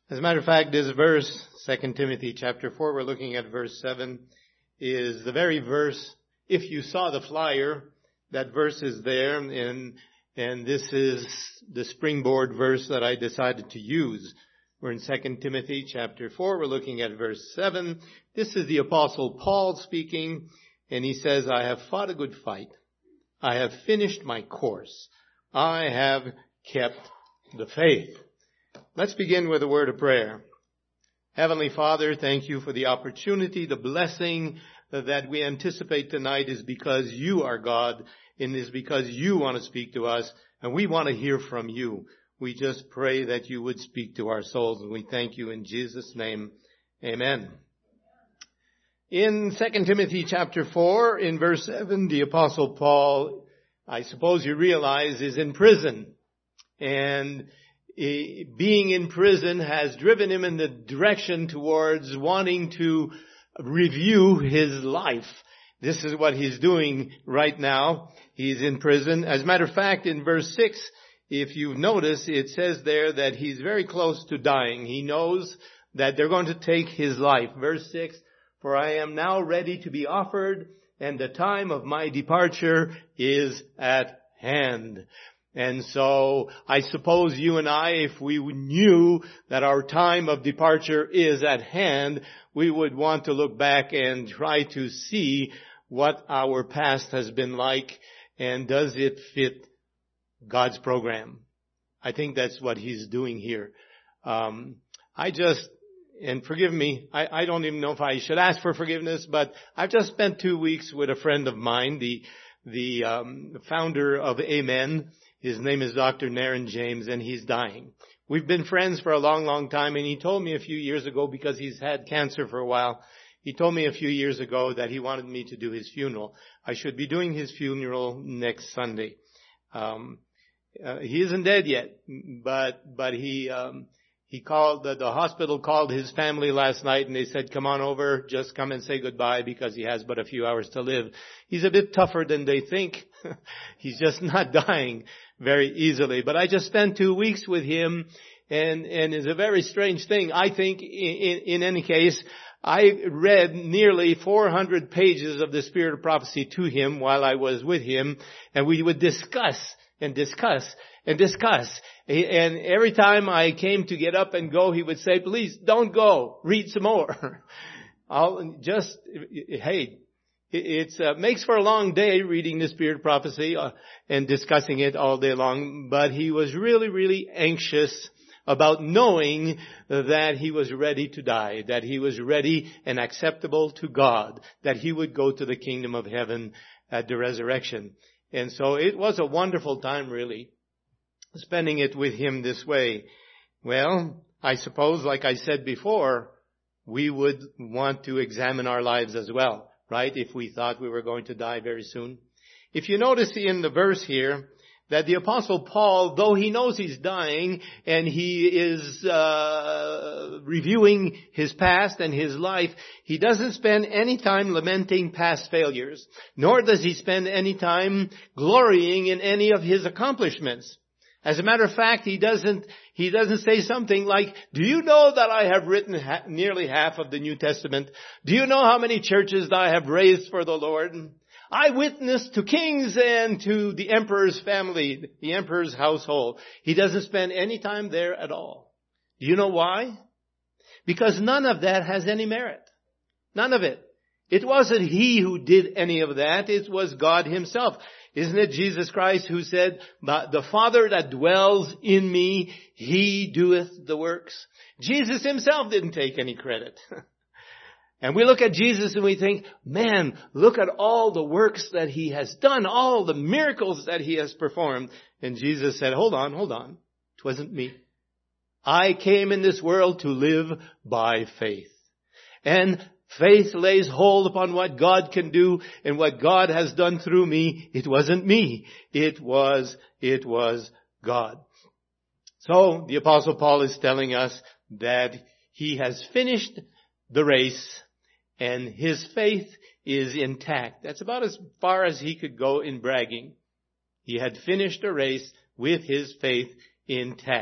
As a matter of fact, this verse, 2 Timothy chapter 4, we're looking at verse 7, is the very verse. If you saw the flyer, that verse is there, and this is the springboard verse that I decided to use. We're in 2 Timothy chapter 4, we're looking at verse 7. This is the Apostle Paul speaking, and he says, I have fought a good fight. I have finished my course. I have kept the faith. Let's begin with a word of prayer. Heavenly Father, thank you for the opportunity, the blessing that we anticipate tonight is because you are God, and is because you want to speak to us, and we want to hear from you. We just pray that you would speak to our souls, and we thank you in Jesus' name. Amen. In 2 Timothy chapter 4, in verse 7, the Apostle Paul, I suppose you realize, is in prison. And being in prison has driven him in the direction towards wanting to review his life. This is what he's doing right now. He's in prison. As a matter of fact, in verse 6, if you notice, it says there that he's very close to dying. He knows that they're going to take his life. Verse 6, for I am now ready to be offered, and the time of my departure is at hand. And so I suppose you and I, if we knew that our time of departure is at hand, we would want to look back and try to see what our past has been like and does it fit God's program. I think that's what he's doing here. And forgive me, I don't even know if I should ask for forgiveness, but I've just spent 2 weeks with a friend of mine, the founder of Amen. His name is Dr. Naren James, and he's dying. We've been friends for a long, long time, and he told me a few years ago, because he's had cancer for a while, he told me a few years ago that he wanted me to do his funeral. I should be doing his funeral next Sunday. He isn't dead yet, but he called, the hospital called his family last night, and they said, come on over, just come and say goodbye, because he has but a few hours to live. He's a bit tougher than they think. He's just not dying very easily. But I just spent 2 weeks with him, and it's a very strange thing. I think, in any case, I read nearly 400 pages of the Spirit of Prophecy to him while I was with him, and we would discuss. And every time I came to get up and go, he would say, please don't go, read some more. It makes for a long day reading the Spirit of Prophecy and discussing it all day long, but he was really, really anxious about knowing that he was ready to die, that he was ready and acceptable to God, that he would go to the kingdom of heaven at the resurrection. And so it was a wonderful time, really, spending it with him this way. Well, I suppose, like I said before, we would want to examine our lives as well, right? If we thought we were going to die very soon. If you notice in the verse here that the Apostle Paul, though he knows he's dying and he is reviewing his past and his life, he doesn't spend any time lamenting past failures, nor does he spend any time glorying in any of his accomplishments. As a matter of fact, he doesn't say something like, do you know that I have written nearly half of the New Testament? Do you know how many churches that I have raised for the Lord? I witnessed to kings and to the emperor's family, the emperor's household. He doesn't spend any time there at all. Do you know why? Because none of that has any merit. None of it. It wasn't he who did any of that. It was God himself. Isn't it Jesus Christ who said, the Father that dwells in me, he doeth the works? Jesus himself didn't take any credit. And we look at Jesus and we think, man, look at all the works that he has done, all the miracles that he has performed. And Jesus said, hold on. It wasn't me. I came in this world to live by faith. And faith lays hold upon what God can do and what God has done through me. It wasn't me. It was God. So the Apostle Paul is telling us that he has finished the race and his faith is intact. That's about as far as he could go in bragging. He had finished a race with his faith intact.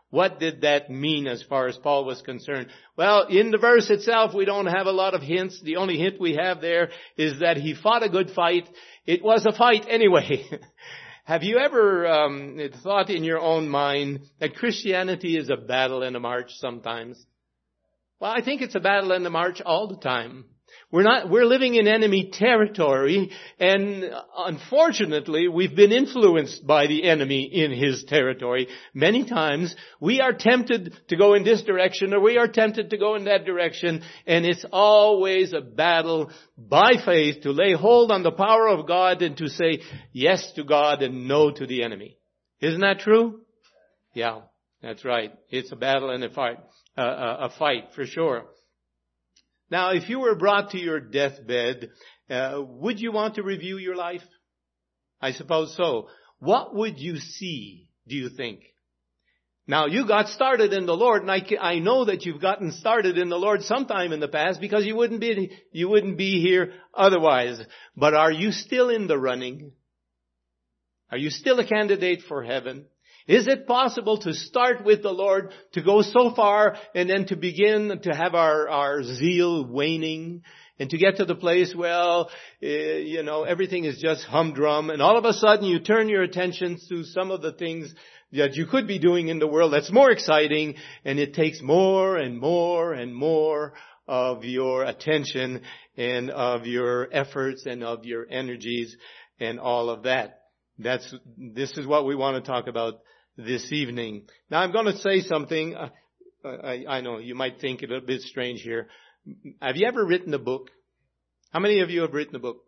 What did that mean as far as Paul was concerned? Well, in the verse itself, we don't have a lot of hints. The only hint we have there is that he fought a good fight. It was a fight anyway. Have you ever thought in your own mind that Christianity is a battle and a march sometimes? Well, I think it's a battle and a march all the time. We're living in enemy territory, and unfortunately, we've been influenced by the enemy in his territory. Many times, we are tempted to go in this direction, or we are tempted to go in that direction, and it's always a battle by faith to lay hold on the power of God and to say yes to God and no to the enemy. Isn't that true? Yeah, that's right. It's a battle and a fight for sure. Now, if you were brought to your deathbed, would you want to review your life? I suppose so. What would you see, do you think? Now, you got started in the Lord, and I know that you've gotten started in the Lord sometime in the past because you wouldn't be here otherwise. But are you still in the running? Are you still a candidate for heaven? Is it possible to start with the Lord, to go so far, and then to begin to have our zeal waning, and to get to the place, everything is just humdrum, and all of a sudden you turn your attention to some of the things that you could be doing in the world that's more exciting, and it takes more and more and more of your attention and of your efforts and of your energies and all of that. This is what we want to talk about this evening. Now I'm going to say something. I know you might think it a bit strange here. Have you ever written a book? How many of you have written a book?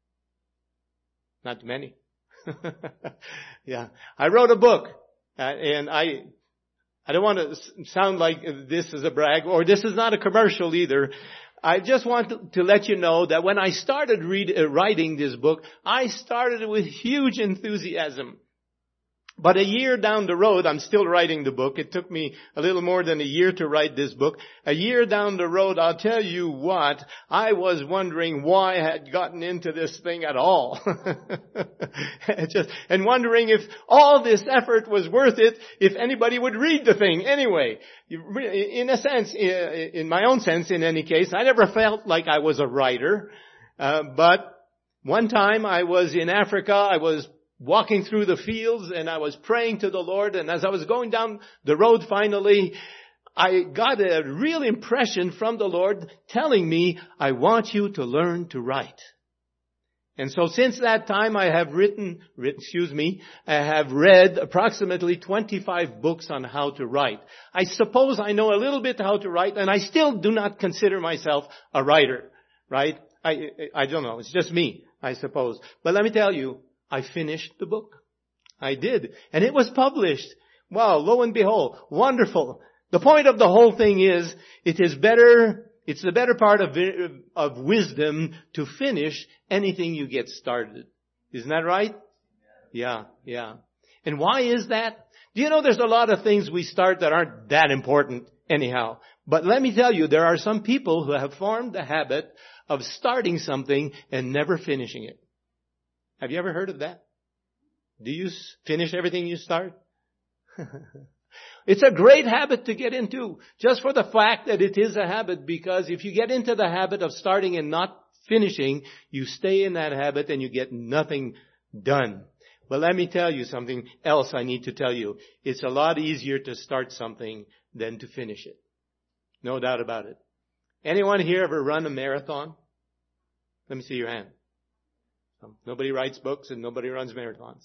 Not many. Yeah. I wrote a book, and I don't want to sound like this is a brag, or this is not a commercial either. I just want to let you know that when I started writing this book, I started with huge enthusiasm. But a year down the road, I'm still writing the book. It took me a little more than a year to write this book. A year down the road, I'll tell you what, I was wondering why I had gotten into this thing at all. And wondering if all this effort was worth it, if anybody would read the thing anyway. In a sense, in my own sense, in any case, I never felt like I was a writer. But one time I was in Africa, I was walking through the fields, and I was praying to the Lord, and as I was going down the road finally, I got a real impression from the Lord telling me, I want you to learn to write. And so since that time I have I have read approximately 25 books on how to write. I suppose I know a little bit how to write, and I still do not consider myself a writer, right? I don't know. It's just me, I suppose. But let me tell you, I finished the book. I did. And it was published. Wow, lo and behold, wonderful. The point of the whole thing is, it's the better part of wisdom to finish anything you get started. Isn't that right? Yeah. And why is that? Do you know there's a lot of things we start that aren't that important anyhow? But let me tell you, there are some people who have formed the habit of starting something and never finishing it. Have you ever heard of that? Do you finish everything you start? It's a great habit to get into, just for the fact that it is a habit, because if you get into the habit of starting and not finishing, you stay in that habit and you get nothing done. But let me tell you something else I need to tell you. It's a lot easier to start something than to finish it. No doubt about it. Anyone here ever run a marathon? Let me see your hand. Nobody writes books and nobody runs marathons.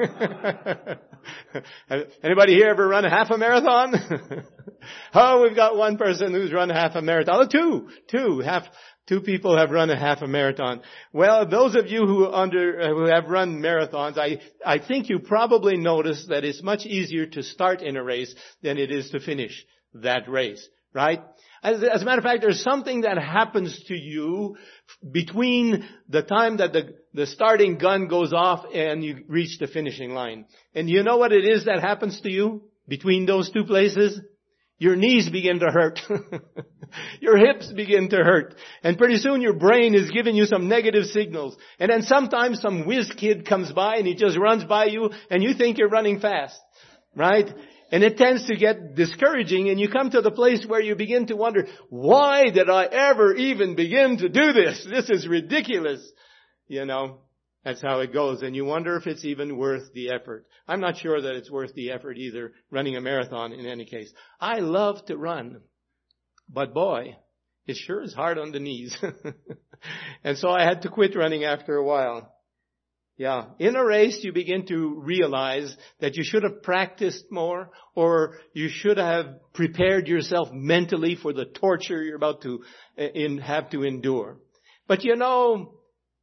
Anybody here ever run a half a marathon? Oh, we've got one person who's run half a marathon. Oh, two people have run a half a marathon. Well, those of you who have run marathons, I think you probably noticed that it's much easier to start in a race than it is to finish that race, right? As a matter of fact, there's something that happens to you between the time that the starting gun goes off and you reach the finishing line. And you know what it is that happens to you between those two places? Your knees begin to hurt. Your hips begin to hurt. And pretty soon your brain is giving you some negative signals. And then sometimes some whiz kid comes by and he just runs by you and you think you're running fast. Right? And it tends to get discouraging, and you come to the place where you begin to wonder, why did I ever even begin to do this? This is ridiculous. You know, that's how it goes. And you wonder if it's even worth the effort. I'm not sure that it's worth the effort either, running a marathon in any case. I love to run, but boy, it sure is hard on the knees. And so I had to quit running after a while. Yeah. In a race, you begin to realize that you should have practiced more, or you should have prepared yourself mentally for the torture you're about to have to endure. But you know,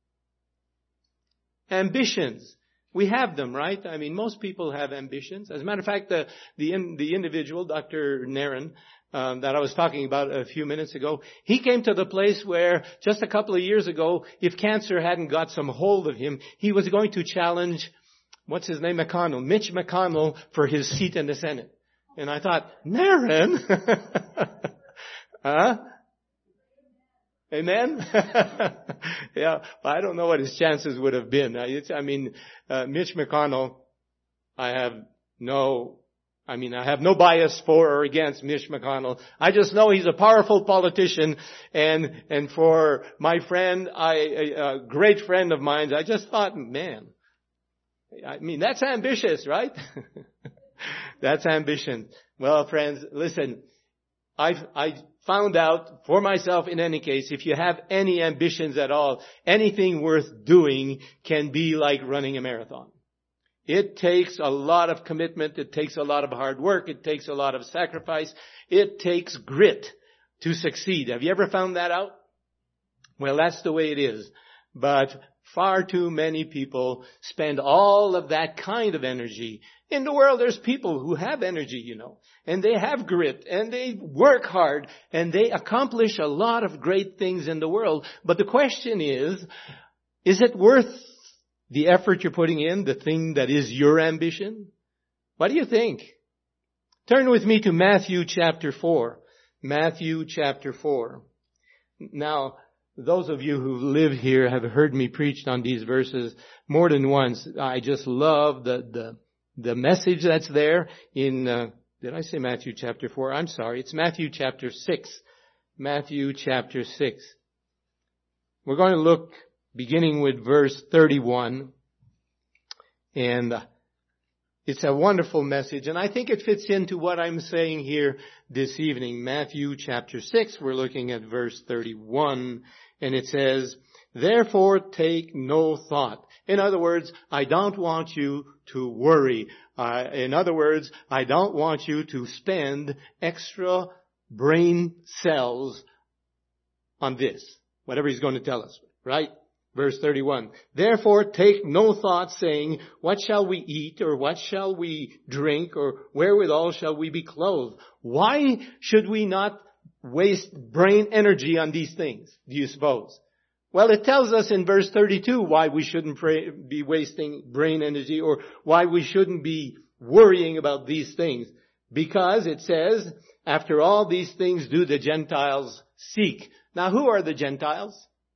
ambitions, we have them, right? I mean, most people have ambitions. As a matter of fact, the individual, Dr. Naren, that I was talking about a few minutes ago, he came to the place where just a couple of years ago, if cancer hadn't got some hold of him, he was going to challenge, Mitch McConnell, for his seat in the Senate. And I thought, Naren? Huh? Amen? Yeah, I don't know what his chances would have been. Mitch McConnell, I have no bias for or against Mitch McConnell. I just know he's a powerful politician, and for my friend, a great friend of mine, I just thought, man, that's ambitious, right? That's ambition. Well, friends, listen, I found out for myself, in any case, if you have any ambitions at all, anything worth doing can be like running a marathon. It takes a lot of commitment. It takes a lot of hard work. It takes a lot of sacrifice. It takes grit to succeed. Have you ever found that out? Well, that's the way it is. But far too many people spend all of that kind of energy. In the world, there's people who have energy, you know, and they have grit, and they work hard, and they accomplish a lot of great things in the world. But the question is it worth the effort you're putting in, the thing that is your ambition? What do you think? Turn with me to Matthew chapter 4. Matthew chapter 4. Now, those of you who live here have heard me preach on these verses more than once. I just love the message that's there in, did I say Matthew chapter 4? I'm sorry. It's Matthew chapter 6. Matthew chapter 6. We're going to look beginning with verse 31. And it's a wonderful message. And I think it fits into what I'm saying here this evening. Matthew chapter 6, we're looking at verse 31. And it says, therefore take no thought. In other words, I don't want you to worry. In other words, I don't want you to spend extra brain cells on this. Whatever he's going to tell us, right? Verse 31. Therefore take no thought, saying, what shall we eat, or what shall we drink, or wherewithal shall we be clothed? Why should we not waste brain energy on these things, do you suppose? Well, it tells us in verse 32 why we shouldn't be wasting brain energy, or why we shouldn't be worrying about these things. Because it says, after all these things do the Gentiles seek. Now, who are the Gentiles?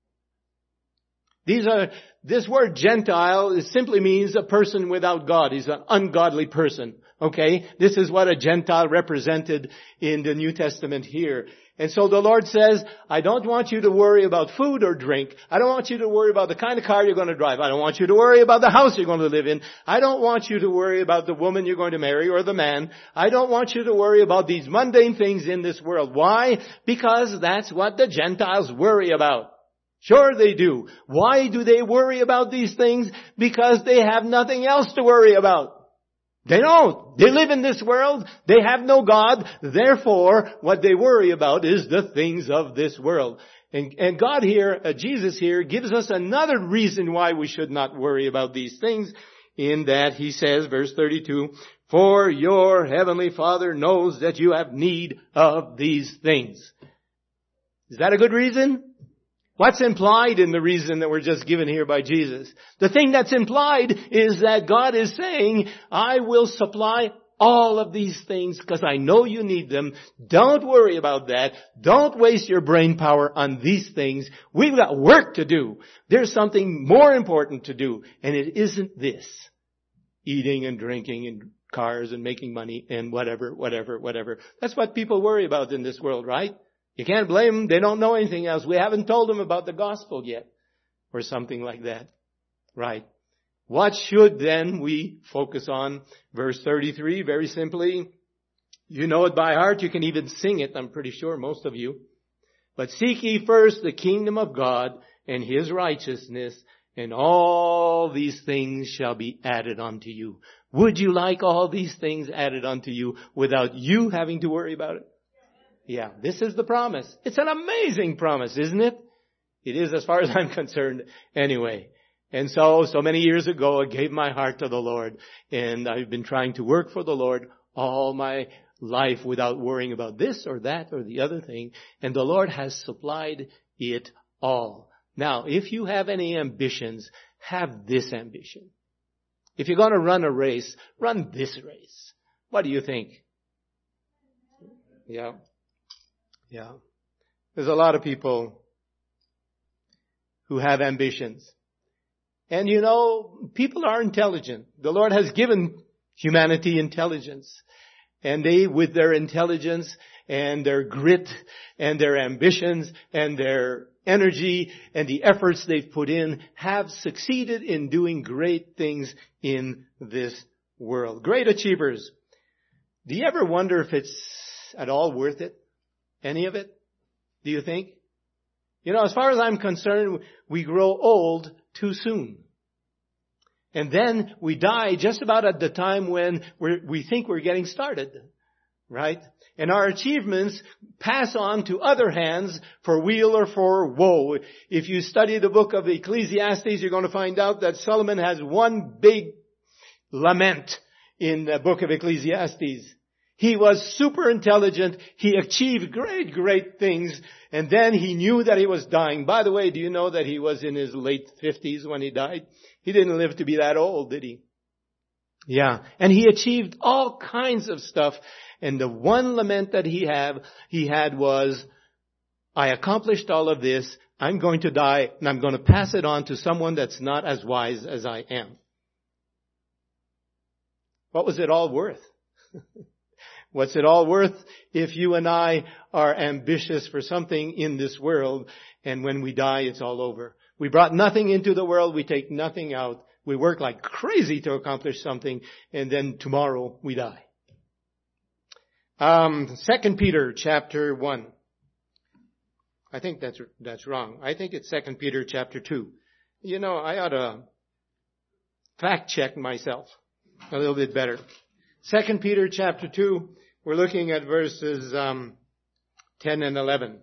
This word Gentile simply means a person without God. He's an ungodly person. Okay? This is what a Gentile represented in the New Testament here. And so the Lord says, I don't want you to worry about food or drink. I don't want you to worry about the kind of car you're going to drive. I don't want you to worry about the house you're going to live in. I don't want you to worry about the woman you're going to marry or the man. I don't want you to worry about these mundane things in this world. Why? Because that's what the Gentiles worry about. Sure they do. Why do they worry about these things? Because they have nothing else to worry about. They don't. They live in this world. They have no God. Therefore, what they worry about is the things of this world. And God here, Jesus here, gives us another reason why we should not worry about these things, in that he says, verse 32, for your heavenly Father knows that you have need of these things. Is that a good reason? What's implied in the reason that we're just given here by Jesus? The thing that's implied is that God is saying, I will supply all of these things because I know you need them. Don't worry about that. Don't waste your brain power on these things. We've got work to do. There's something more important to do. And it isn't this. Eating and drinking and cars and making money and whatever. That's what people worry about in this world, right? You can't blame them. They don't know anything else. We haven't told them about the gospel yet or something like that. Right. What should then we focus on? Verse 33, very simply. You know it by heart. You can even sing it, I'm pretty sure, most of you. But seek ye first the kingdom of God and His righteousness, and all these things shall be added unto you. Would you like all these things added unto you without you having to worry about it? Yeah, this is the promise. It's an amazing promise, isn't it? It is as far as I'm concerned anyway. And so many years ago, I gave my heart to the Lord, and I've been trying to work for the Lord all my life without worrying about this or that or the other thing. And the Lord has supplied it all. Now, if you have any ambitions, have this ambition. If you're going to run a race, run this race. What do you think? Yeah. There's a lot of people who have ambitions. And you know, people are intelligent. The Lord has given humanity intelligence. And they, with their intelligence and their grit and their ambitions and their energy and the efforts they've put in, have succeeded in doing great things in this world. Great achievers. Do you ever wonder if it's at all worth it? Any of it? Do you think? You know, as far as I'm concerned, we grow old too soon. And then we die just about at the time when we think we're getting started. Right? And our achievements pass on to other hands for weal or for woe. If you study the book of Ecclesiastes, you're going to find out that Solomon has one big lament in the book of Ecclesiastes. He was super intelligent. He achieved great things. And then he knew that he was dying. By the way, do you know that he was in his late 50s when he died? He didn't live to be that old, did he? Yeah. And he achieved all kinds of stuff. And the one lament that he had was, I accomplished all of this. I'm going to die and I'm going to pass it on to someone that's not as wise as I am. What was it all worth? What's it all worth if you and I are ambitious for something in this world, and when we die, it's all over? We brought nothing into the world. We take nothing out. We work like crazy to accomplish something, and then tomorrow we die. 2 Peter chapter 1. I think that's wrong. I think it's 2 Peter chapter 2. You know, I ought to fact check myself a little bit better. 2 Peter chapter 2, we're looking at verses 10 and 11.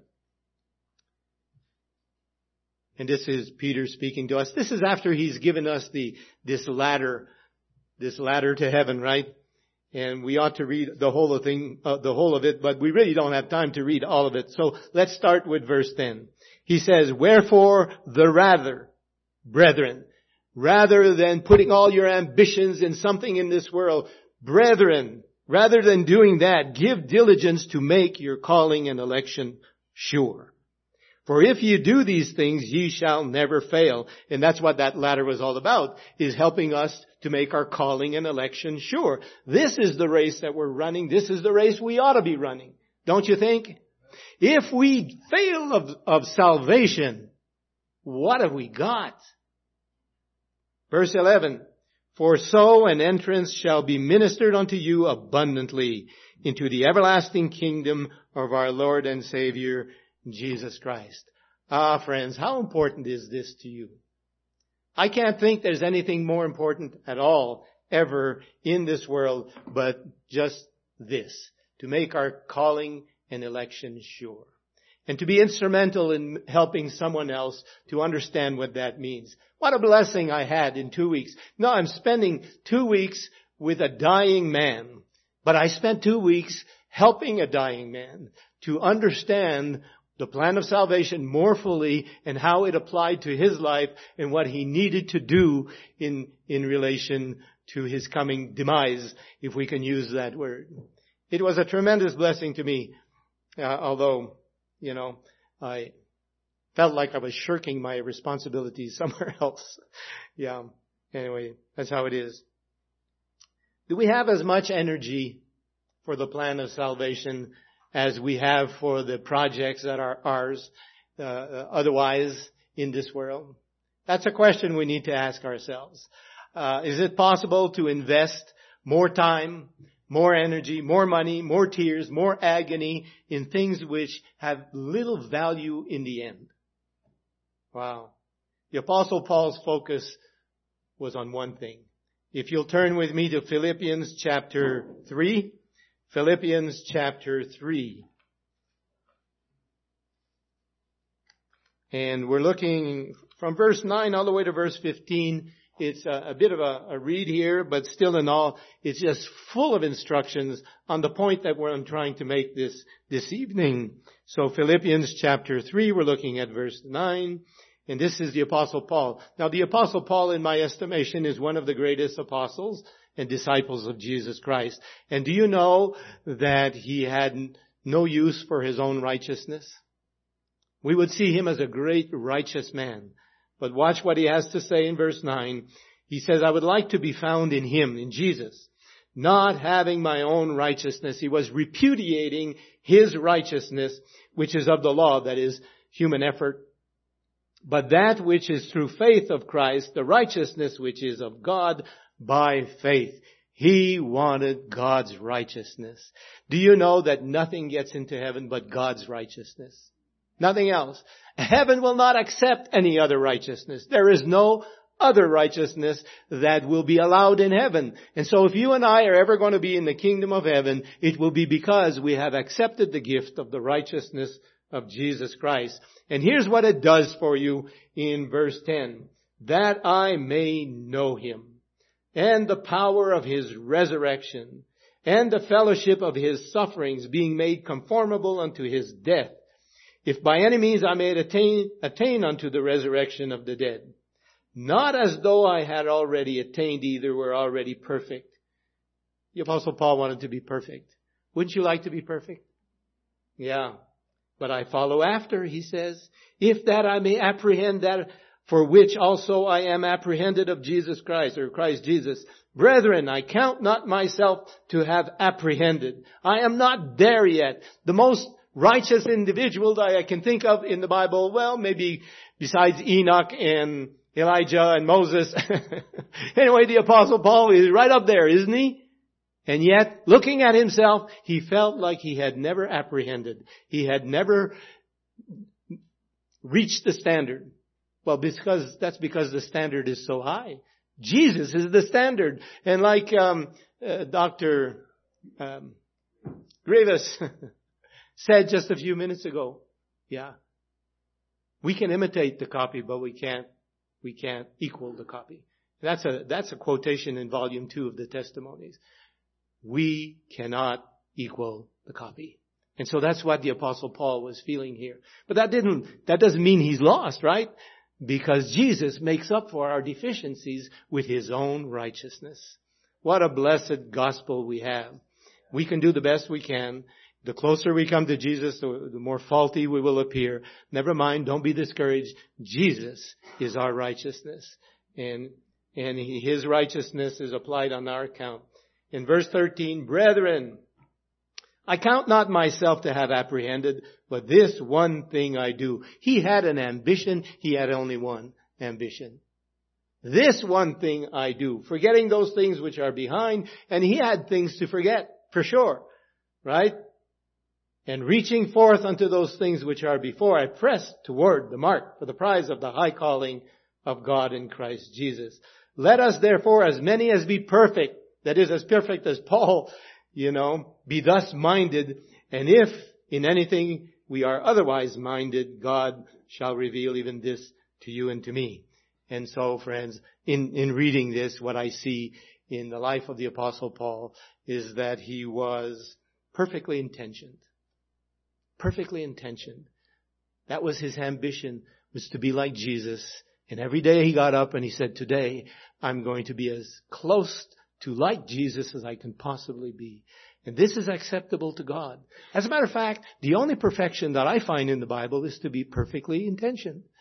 And this is Peter speaking to us. This is after he's given us this ladder to heaven, right? And we ought to read the whole of it, but we really don't have time to read all of it. So let's start with verse 10. He says, wherefore the rather, brethren, rather than putting all your ambitions in something in this world, brethren, rather than doing that, give diligence to make your calling and election sure. For if you do these things, ye shall never fail. And that's what that ladder was all about, is helping us to make our calling and election sure. This is the race that we're running. This is the race we ought to be running. Don't you think? If we fail of salvation, what have we got? Verse 11. For so an entrance shall be ministered unto you abundantly into the everlasting kingdom of our Lord and Savior, Jesus Christ. Ah, friends, how important is this to you? I can't think there's anything more important at all ever in this world but just this, to make our calling and election sure. And to be instrumental in helping someone else to understand what that means. What a blessing I had in 2 weeks. No, I'm spending 2 weeks with a dying man. But I spent 2 weeks helping a dying man to understand the plan of salvation more fully and how it applied to his life and what he needed to do in relation to his coming demise, if we can use that word. It was a tremendous blessing to me, although, you know, I felt like I was shirking my responsibilities somewhere else. Yeah. Anyway, that's how it is. Do we have as much energy for the plan of salvation as we have for the projects that are ours otherwise in this world? That's a question we need to ask ourselves. Is it possible to invest more time, more energy, more money, more tears, more agony in things which have little value in the end? Wow. The Apostle Paul's focus was on one thing. If you'll turn with me to Philippians chapter 3. Philippians chapter 3. And we're looking from verse 9 all the way to verse 15. It's a bit of a read here, but still in all, it's just full of instructions on the point that I'm trying to make this evening. So Philippians chapter 3, we're looking at verse 9. And this is the Apostle Paul. Now the Apostle Paul, in my estimation, is one of the greatest apostles and disciples of Jesus Christ. And do you know that he had no use for his own righteousness? We would see him as a great righteous man. But watch what he has to say in verse 9. He says, I would like to be found in him, in Jesus, not having my own righteousness. He was repudiating his righteousness, which is of the law, that is human effort. But that which is through faith of Christ, the righteousness which is of God by faith. He wanted God's righteousness. Do you know that nothing gets into heaven but God's righteousness? Nothing else. Heaven will not accept any other righteousness. There is no other righteousness that will be allowed in heaven. And so if you and I are ever going to be in the kingdom of heaven, it will be because we have accepted the gift of the righteousness of Jesus Christ. And here's what it does for you in verse 10. That I may know him, and the power of his resurrection, and the fellowship of his sufferings, being made conformable unto his death, if by any means I may attain unto the resurrection of the dead. Not as though I had already attained either, were already perfect. The Apostle Paul wanted to be perfect. Wouldn't you like to be perfect? Yeah. But I follow after, he says, if that I may apprehend that for which also I am apprehended of Jesus Christ, or Christ Jesus. Brethren, I count not myself to have apprehended. I am not there yet. The most righteous individual that I can think of in the Bible, well, maybe besides Enoch and Elijah and Moses. Anyway, the Apostle Paul is right up there, isn't he? And yet, looking at himself, he felt like he had never apprehended. He had never reached the standard. Well, that's because the standard is so high. Jesus is the standard. And like Dr. Gravis said just a few minutes ago, yeah, we can imitate the copy, but we can't equal the copy. That's a quotation in volume 2 of the Testimonies. We cannot equal the copy. And so that's what the Apostle Paul was feeling here. But that doesn't mean he's lost, right? Because Jesus makes up for our deficiencies with his own righteousness. What a blessed gospel we have. We can do the best we can. The closer we come to Jesus, the more faulty we will appear. Never mind, don't be discouraged. Jesus is our righteousness. And his righteousness is applied on our account. In verse 13, brethren, I count not myself to have apprehended, but this one thing I do. He had an ambition. He had only one ambition. This one thing I do. Forgetting those things which are behind. And he had things to forget, for sure. Right? And reaching forth unto those things which are before, I press toward the mark for the prize of the high calling of God in Christ Jesus. Let us therefore, as many as be perfect, that is, as perfect as Paul, be thus minded. And if in anything we are otherwise minded, God shall reveal even this to you and to me. And so, friends, in reading this, what I see in the life of the Apostle Paul is that he was perfectly intentioned. Perfectly intentioned. That was his ambition, was to be like Jesus. And every day he got up and he said, today I'm going to be as close to like Jesus as I can possibly be. And this is acceptable to God. As a matter of fact, the only perfection that I find in the Bible is to be perfectly intentioned.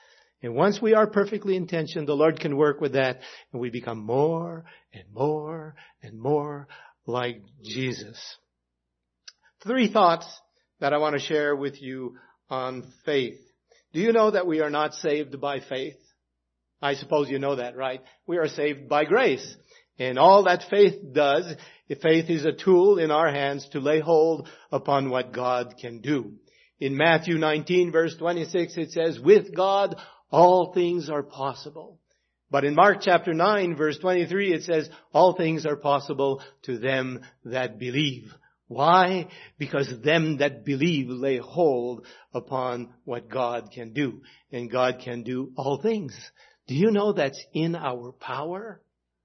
And once we are perfectly intentioned, the Lord can work with that, and we become more and more and more like Jesus. 3 thoughts that I want to share with you on faith. Do you know that we are not saved by faith? I suppose you know that, right? We are saved by grace. And all that faith does, faith is a tool in our hands to lay hold upon what God can do. In Matthew 19 verse 26 it says, with God all things are possible. But in Mark chapter 9 verse 23 it says, all things are possible to them that believe. Why? Because them that believe lay hold upon what God can do. And God can do all things. Do you know that's in our power?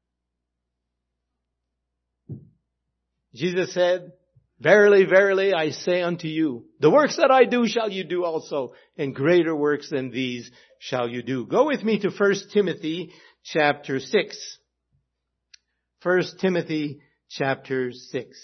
Jesus said, verily, verily, I say unto you, the works that I do shall you do also, and greater works than these shall you do. Go with me to 1 Timothy chapter 6. 1 Timothy chapter 6.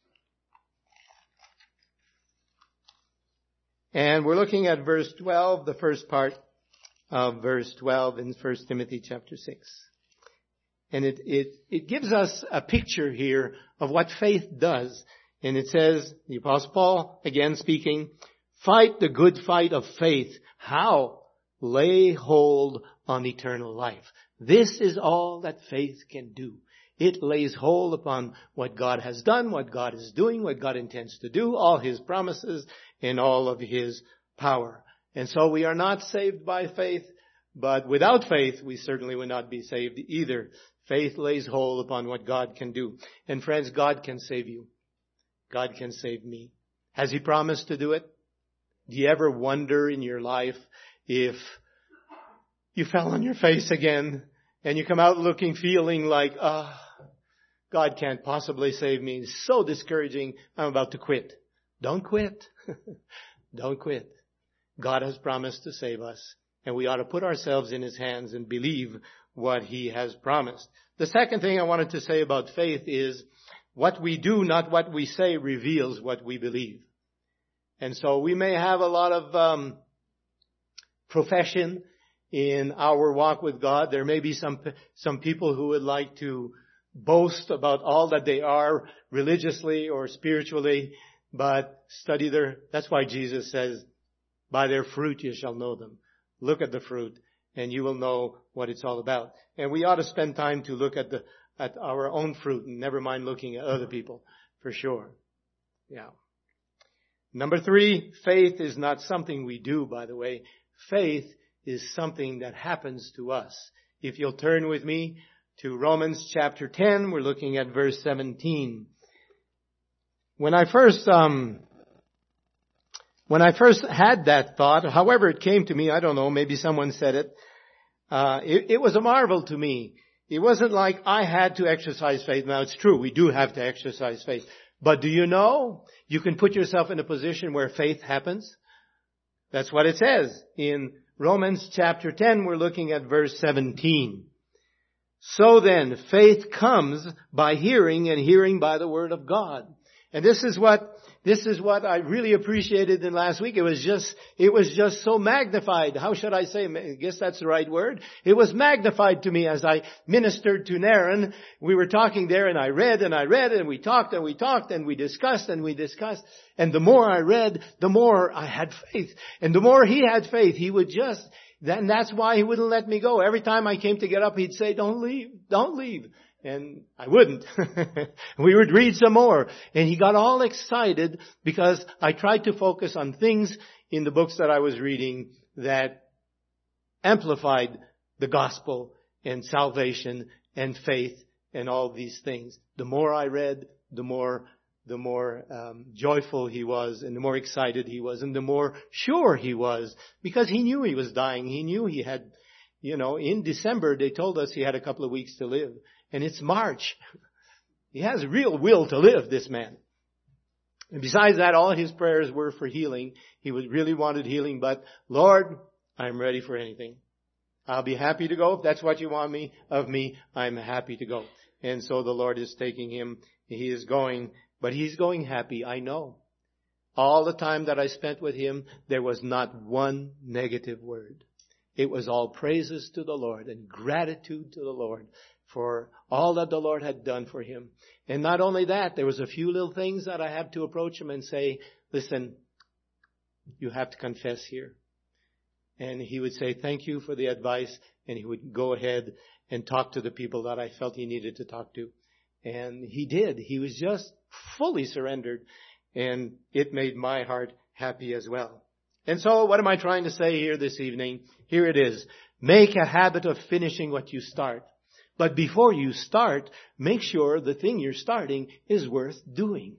And we're looking at verse 12, the first part of verse 12 in 1 Timothy chapter 6. And it gives us a picture here of what faith does. And it says, the Apostle Paul, again speaking, fight the good fight of faith. How? Lay hold on eternal life. This is all that faith can do. It lays hold upon what God has done, what God is doing, what God intends to do, all His promises, and all of His power. And so we are not saved by faith, but without faith we certainly will not be saved either. Faith lays hold upon what God can do. And friends, God can save you. God can save me. Has He promised to do it? Do you ever wonder in your life if you fell on your face again and you come out feeling like, God can't possibly save me. It's so discouraging. I'm about to quit. Don't quit. Don't quit. God has promised to save us, and we ought to put ourselves in His hands and believe what He has promised. The second thing I wanted to say about faith is what we do, not what we say, reveals what we believe. And so we may have a lot of profession in our walk with God. There may be some people who would like to boast about all that they are religiously or spiritually, but that's why Jesus says, by their fruit you shall know them. Look at the fruit and you will know what it's all about. And we ought to spend time to look at our own fruit and never mind looking at other people, for sure. Yeah. Number 3, faith is not something we do, by the way. Faith is something that happens to us. If you'll turn with me to Romans chapter 10, we're looking at verse 17. When I first had that thought, however it came to me, I don't know, maybe someone said it, it was a marvel to me. It wasn't like I had to exercise faith. Now it's true, we do have to exercise faith. But do you know, you can put yourself in a position where faith happens? That's what it says. In Romans chapter 10, we're looking at verse 17. So then, faith comes by hearing, and hearing by the word of God. And this is what I really appreciated in last week. It was just so magnified. How should I say? I guess that's the right word. It was magnified to me as I ministered to Naren. We were talking there and I read and we talked and we talked and we discussed and we discussed. And the more I read, the more I had faith. And the more he had faith, he would then that's why he wouldn't let me go. Every time I came to get up, he'd say, don't leave. And I wouldn't. We would read some more. And he got all excited because I tried to focus on things in the books that I was reading that amplified the gospel and salvation and faith and all these things. The more I read, the more joyful he was and the more excited he was and the more sure he was, because he knew he was dying. He knew he had, in December they told us he had a couple of weeks to live. And it's March. He has real will to live, this man. And besides that, all his prayers were for healing. He really wanted healing, but Lord, I'm ready for anything. I'll be happy to go. If that's what you want of me, I'm happy to go. And so the Lord is taking him. He is going, but he's going happy, I know. All the time that I spent with him, there was not one negative word. It was all praises to the Lord and gratitude to the Lord for all that the Lord had done for him. And not only that, there was a few little things that I had to approach him and say, listen, you have to confess here. And he would say, thank you for the advice. And he would go ahead and talk to the people that I felt he needed to talk to. And he did. He was just fully surrendered. And it made my heart happy as well. And so what am I trying to say here this evening? Here it is. Make a habit of finishing what you start. But before you start, make sure the thing you're starting is worth doing.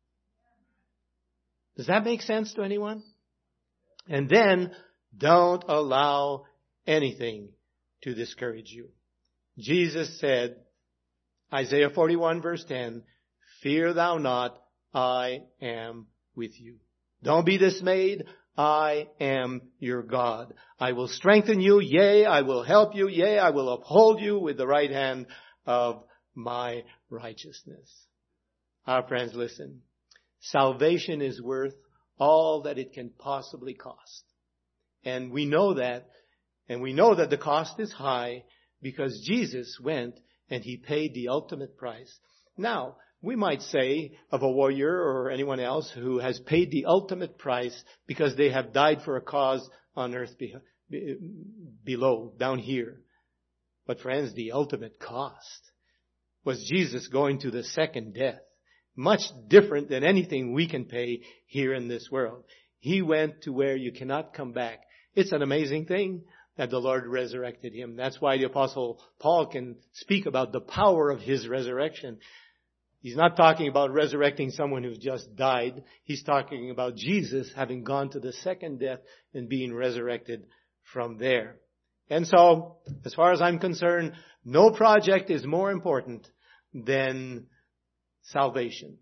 Does that make sense to anyone? And then don't allow anything to discourage you. Jesus said, Isaiah 41 verse 10, fear thou not, I am with you. Don't be dismayed. I am your God. I will strengthen you. Yea, I will help you. Yea, I will uphold you with the right hand of my righteousness. Our friends, listen. Salvation is worth all that it can possibly cost. And we know that. And we know that the cost is high because Jesus went and he paid the ultimate price. Now, we might say of a warrior or anyone else who has paid the ultimate price because they have died for a cause on earth below, down here. But friends, the ultimate cost was Jesus going to the second death. Much different than anything we can pay here in this world. He went to where you cannot come back. It's an amazing thing that the Lord resurrected him. That's why the Apostle Paul can speak about the power of his resurrection. He's not talking about resurrecting someone who's just died. He's talking about Jesus having gone to the second death and being resurrected from there. And so, as far as I'm concerned, no project is more important than salvation.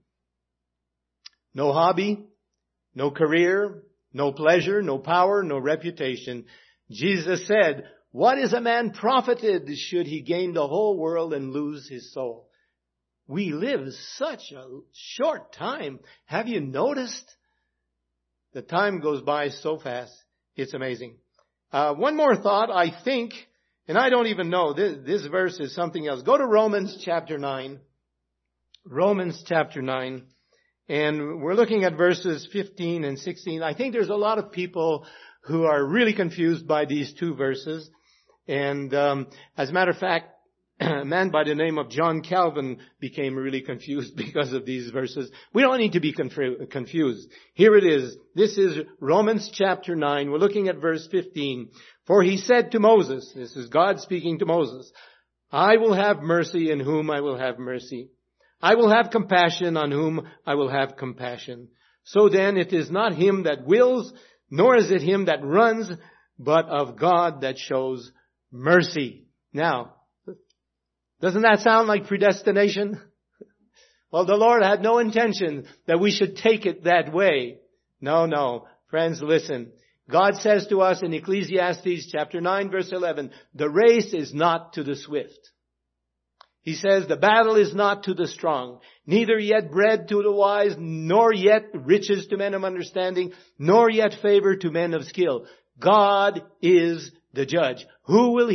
No hobby, no career, no pleasure, no power, no reputation. Jesus said, what is a man profited should he gain the whole world and lose his soul? We live such a short time. Have you noticed? The time goes by so fast. It's amazing. One more thought, I think, and I don't even know. This verse is something else. Go to Romans chapter 9. Romans chapter 9. And we're looking at verses 15 and 16. I think there's a lot of people who are really confused by these two verses. And as a matter of fact, a man by the name of John Calvin became really confused because of these verses. We don't need to be confused. Here it is. This is Romans chapter 9. We're looking at verse 15. For he said to Moses, this is God speaking to Moses, I will have mercy on whom I will have mercy. I will have compassion on whom I will have compassion. So then it is not him that wills, nor is it him that runs, but of God that shows mercy. Now, doesn't that sound like predestination? Well, the Lord had no intention that we should take it that way. No. Friends, listen. God says to us in Ecclesiastes chapter 9 verse 11, the race is not to the swift. He says the battle is not to the strong, neither yet bread to the wise, nor yet riches to men of understanding, nor yet favor to men of skill. God is the judge. Who will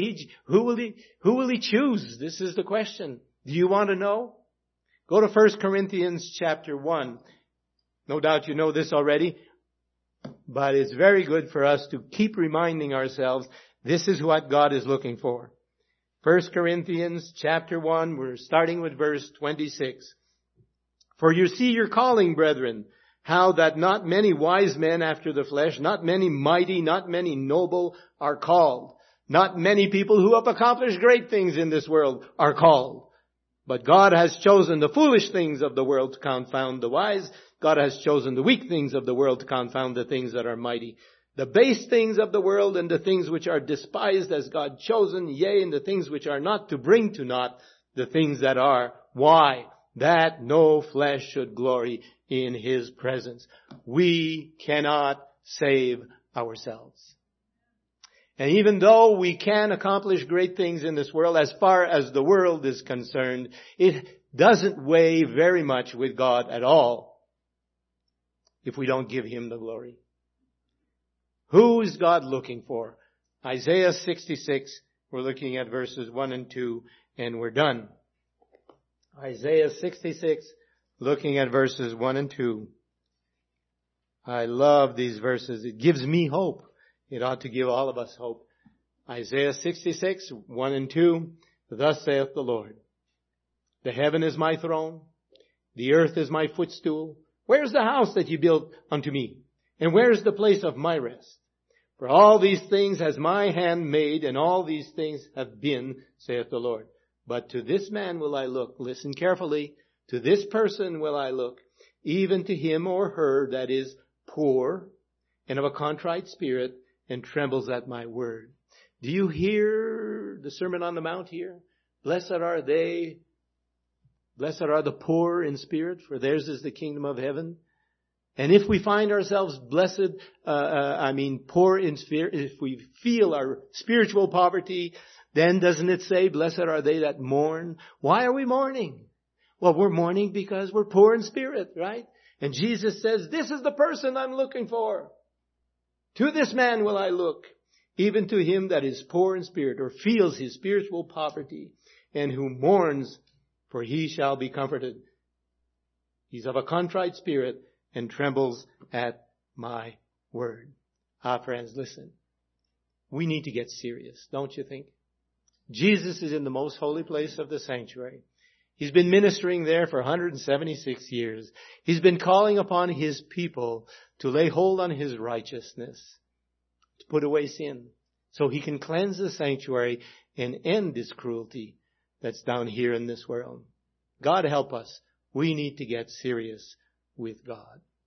he choose? This is the question. Do you want to know? Go to 1 Corinthians chapter 1. No doubt you know this already, but it's very good for us to keep reminding ourselves this is what God is looking for. 1 Corinthians chapter 1, we're starting with verse 26. For you see your calling, brethren, how that not many wise men after the flesh, not many mighty, not many noble are called. Not many people who have accomplished great things in this world are called. But God has chosen the foolish things of the world to confound the wise. God has chosen the weak things of the world to confound the things that are mighty. The base things of the world and the things which are despised as God chosen, yea, and the things which are not, to bring to naught the things that are. Why? That no flesh should glory in His presence. We cannot save ourselves. And even though we can accomplish great things in this world, as far as the world is concerned, it doesn't weigh very much with God at all if we don't give Him the glory. Who is God looking for? Isaiah 66, we're looking at verses 1 and 2, and we're done. Isaiah 66, looking at verses 1 and 2. I love these verses. It gives me hope. It ought to give all of us hope. Isaiah 66, 1 and 2. Thus saith the Lord, the heaven is my throne, the earth is my footstool. Where's the house that you built unto me? And where's the place of my rest? For all these things has my hand made, and all these things have been, saith the Lord. But to this man will I look. Listen carefully. To this person will I look, even to him or her that is poor and of a contrite spirit and trembles at my word. Do you hear the Sermon on the Mount here? Blessed are the poor in spirit, for theirs is the kingdom of heaven. And if we find ourselves poor in spirit, if we feel our spiritual poverty, then doesn't it say, blessed are they that mourn? Why are we mourning? Well, we're mourning because we're poor in spirit, right? And Jesus says, this is the person I'm looking for. To this man will I look, even to him that is poor in spirit, or feels his spiritual poverty, and who mourns, for he shall be comforted. He's of a contrite spirit, and trembles at my word. Friends, listen. We need to get serious, don't you think? Jesus is in the most holy place of the sanctuary. He's been ministering there for 176 years. He's been calling upon His people to lay hold on His righteousness, to put away sin, so He can cleanse the sanctuary and end this cruelty that's down here in this world. God help us. We need to get serious with God.